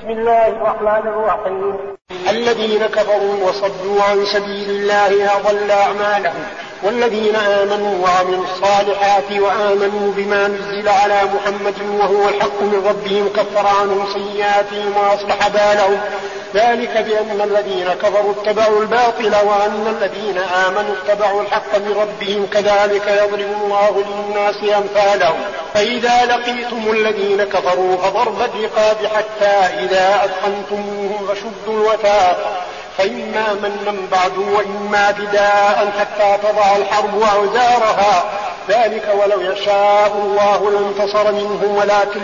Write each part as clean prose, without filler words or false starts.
بسم الله الرحمن الرحيم. الذين كفروا وصدوا عن سبيل الله أضل أعمالهم والذين آمنوا وعملوا الصالحات وآمنوا بما نزل على محمد وهو الحق من ربهم كفر عنهم سيئاتهم وأصلح بالهم ذلك بأن الذين كفروا اتبعوا الباطل وأن الذين آمنوا اتبعوا الحق من ربهم كذلك يضرب الله للناس أمثالهم. فإذا لقيتم الذين كفروا فضرب الرقاب حتى إذا أثخنتموهم فشدوا الوثاق فإما منا بعد وإما فداء حتى تضع الحرب أوزارها ذلك ولو يشاء الله لانتصر منهم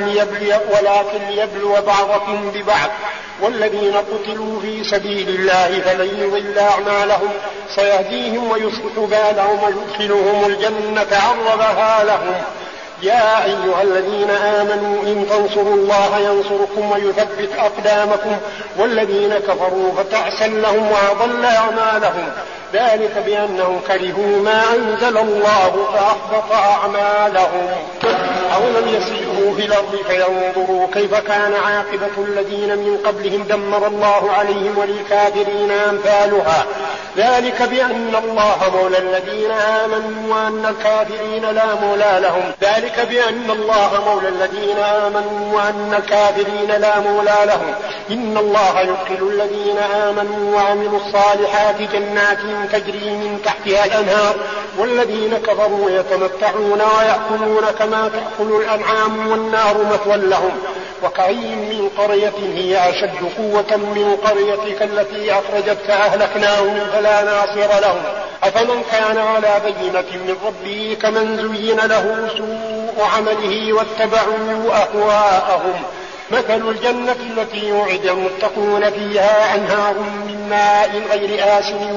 ولكن ليبلو بعضكم ببعض والذين قتلوا في سبيل الله فلن يضل أعمالهم سيهديهم ويصلح بالهم ويدخلهم الجنة عرضها لهم. يا أيها الذين آمنوا إن تنصروا الله ينصركم ويثبت أقدامكم والذين كفروا فتعسا لهم وأضل أعمالهم ذلك بأنهم كرهوا ما أنزل الله فأحبط أعمالهم. أولم يسيروا في الأرض فينظروا كيف كان عاقبة الذين من قبلهم دمر الله عليهم وللكافرين أمثالها ذلك بأن الله مولى الذين آمنوا وأن الكافرين لا مولى لهم ذلك بأن الله مولى الذين آمنوا وأن الكافرين لا مولى لهم. إن الله يدخل الذين آمنوا وعملوا الصالحات جنات تجري من تحتها الأنهار والذين كفروا يتمتعون ويأكلون كما تأكل الأنعام والنار مثوى لهم. وكأين من قرية هي أشد قوة من قريتك التي أخرجتك أهلكناهم فلا ناصر لهم أفمن كان على بينة من ربه كمن زين له سوء عمله واتبعوا أهواءهم. مثل الجنة التي وعد المتقون فيها أنهار من ماء غير آسن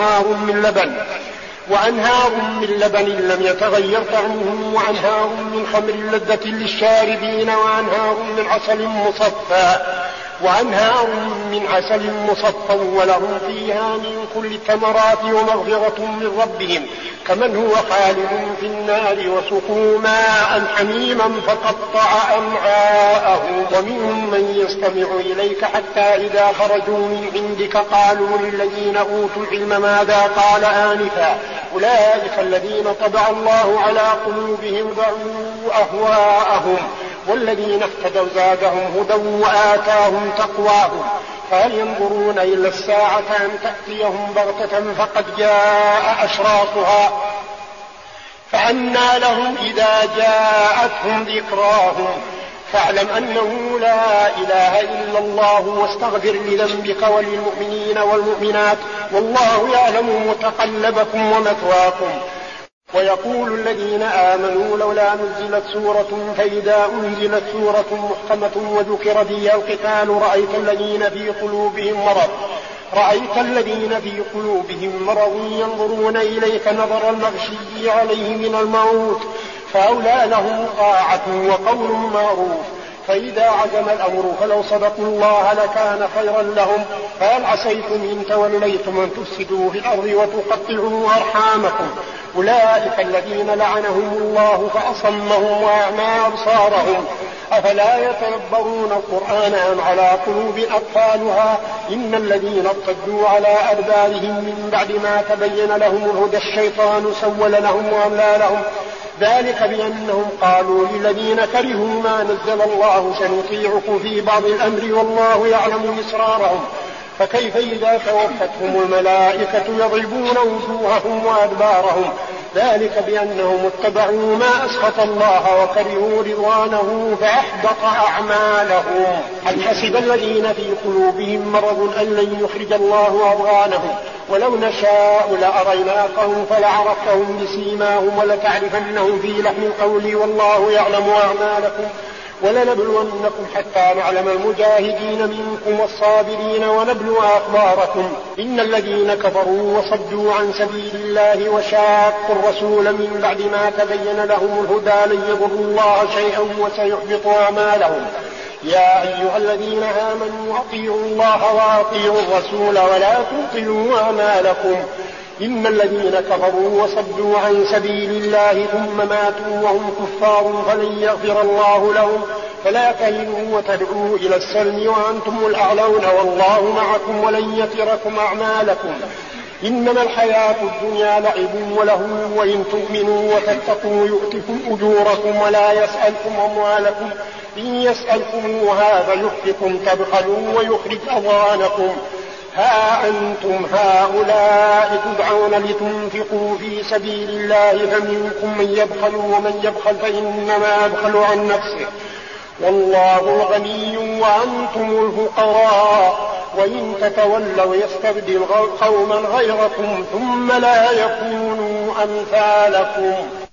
وأنهار من لبن لم يتغير طعمه وأنهار من خمر لذة للشاربين وأنهار من عسل مصفى ولهم فيها من كل الثمرات ومغفرة من ربهم كمن هو خالد في النار وسقوا ماء حميما فقطع أمعاءهم. ومنهم من يستمع إليك حتى إذا خرجوا من عندك قالوا للذين أوتوا العلم ماذا قال آنفا أولئك الذين طبع الله على قلوبهم ضعوا أهواءهم والذين اهتدوا زادهم هدى وآتاهم تقواهم فهل ينظرون إلا الساعة أن تأتيهم بغتة فقد جاء أشراطها فأنى لهم إذا جاءتهم ذكراهم فاعلم أنه لا إله إلا الله واستغفر لذنبك وللمؤمنين والمؤمنات والله يعلم متقلبكم ومثواكم. ويقول الذين آمنوا لولا نزلت سورة فإذا أنزلت سورة محكمة وذكر فيها القتال رأيت الذين في قلوبهم مرض ينظرون إليك نظر المغشي عليه من الموت فأولى لهم طاعة وقول معروف فإذا عزم الأمر فلو صدقوا الله لكان خيرا لهم فهل عسيتم إن توليتم أن تفسدوا في الأرض وتقطعوا أرحامكم أولئك الذين لعنهم الله فأصمهم وأعمى أبصارهم أفلا يتدبرون القرآن أم على قلوب أقفالها إن الذين ارتدوا على أدبارهم من بعد ما تبين لهم الهدى الشيطان سول لهم وأملى لهم ذلك بأنهم قالوا للذين كرهوا ما نزل الله سنطيعكم في بعض الأمر والله يعلم إسرارهم فكيف إذا توفتهم الملائكة يضربون وجوههم وأدبارهم ذلك بأنهم اتبعوا ما أسخط الله وكرهوا رضوانه فأحبط أعمالهم. هل حسب الذين في قلوبهم مرض أن لن يخرج الله أضغانهم ولو نشاء لأريناكهم فلعرفتهم بسيماهم ولتعرفنهم في لحن القول والله يعلم أعمالكم ولنبلونكم حتى نعلم المجاهدين منكم والصابرين ونبلو أخباركم. إن الذين كفروا وصدوا عن سبيل الله وشاقوا الرسول من بعد ما تبين لهم الهدى لن يضروا الله شيئا وسيحبط أعمالهم. يا أيها الذين آمنوا أطيعوا الله وأطيعوا الرسول ولا تبطلوا أعمالكم إن الذين كفروا وصدوا عن سبيل الله ثم ماتوا وهم كفار فلن يغفر الله لهم فلا تهنوا وتدعوا إلى السلم وأنتم الأعلون والله معكم ولن يتركم أعمالكم. إنما الحياة الدنيا لعب ولهو وإن تؤمنوا وتتقوا يؤتكم أجوركم ولا يسألكم أموالكم إن يسألكموها فيحفكم تبخلوا ويخرج أضغانكم. ها أنتم هؤلاء تدعون لتنفقوا في سبيل الله فمنكم من يبخل ومن يبخل فإنما يبخل عن نفسه والله الغني وأنتم الفقراء وإن تتولوا يستبدل قوما غيركم ثم لا يكونوا أمثالكم.